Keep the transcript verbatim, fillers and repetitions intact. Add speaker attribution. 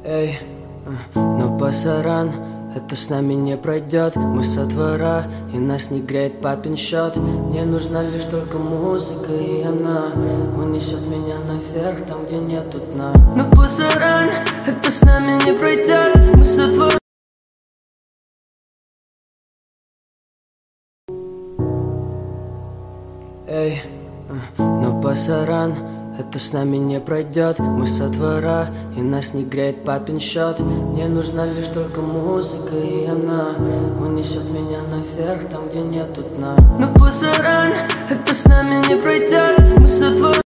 Speaker 1: Эй, но пасаран, это с нами не пройдет. Мы со двора, и нас не греет папин счет. Мне нужна лишь только музыка, и она унесет меня наверх, там, где нету дна. Но пасаран, это с нами не пройдет. Мы со двора. Эй, но пасаран, это с нами не пройдет. Мы со двора, и нас не греет папин счет. Мне нужна лишь только музыка, и она унесет меня наверх, там, где нету дна. Но пасаран, это с нами не пройдет. Мы со двора.